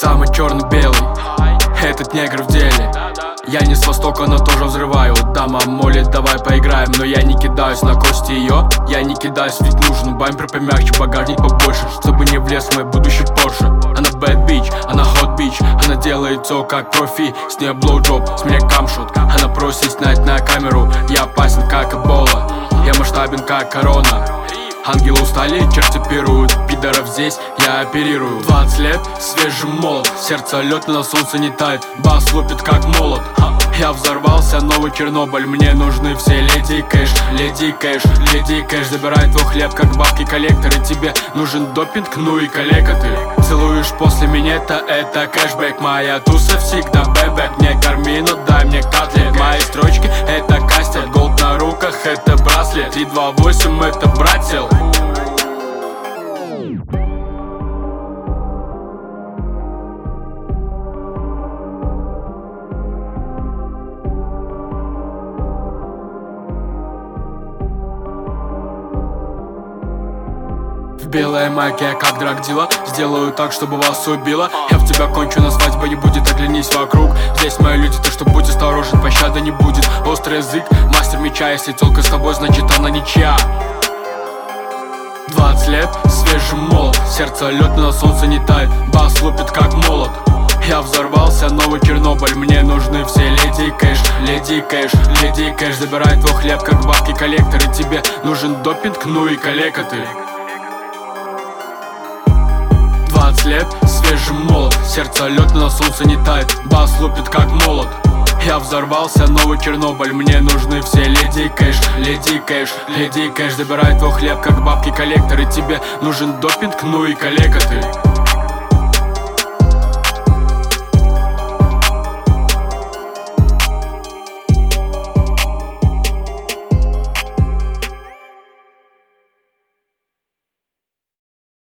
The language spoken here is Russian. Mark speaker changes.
Speaker 1: самый черно-белый, этот негр в деле. Я не с востока, но тоже взрываю. Дама молит, давай поиграем, но я не кидаюсь на кости ее. Я не кидаюсь, ведь нужен бампер помягче, багажник побольше, чтобы не влез в мой будущий Порше. Она bad bitch, она hot bitch, она делает все как профи. С нее blowjob, с меня камшот. Она просит снять на камеру, я опасен как эбола, я масштабен как корона. Ангелы устали, черти пируют, пидоров здесь я оперирую. 20 лет, свежий молот, сердце лед, на солнце не тает, бас лупит как молот. Я взорвался, новый Чернобыль, мне нужны все леди кэш, леди кэш, леди кэш. Забирай твой хлеб, как бабки коллекторы, тебе нужен допинг, ну и калека ты. Целуешь после минета, это кэшбэк, моя туса всегда бэбэк. Не корми, но дай мне котлет, мои строчки это кастет, голд на руках это браслет, 328 это брател. В белой майке, как драгдила, сделаю так, чтобы вас убило. Я в тебя кончу, на свадьбе не будет, оглянись вокруг. Здесь мои люди, так что будь осторожен, пощады не будет. Острый язык, мастер меча, если тёлка с тобой, значит она ничья. 20 лет, свежий молот, сердце лед, на солнце не тает, бас лупит как молот. Я взорвался, новый Чернобыль, мне нужны все леди кэш, леди кэш, леди кэш. Забирай твой хлеб, как бабки коллекторы, тебе нужен допинг, ну и калека ты. 20 лет, свежий молот, сердце лед, на солнце не тает, бас лупит как молот. Я взорвался, новый Чернобыль, мне нужны все леди кэш, леди кэш, леди кэш. Забирай твой хлеб, как бабки коллекторы, тебе нужен допинг, ну и калека ты.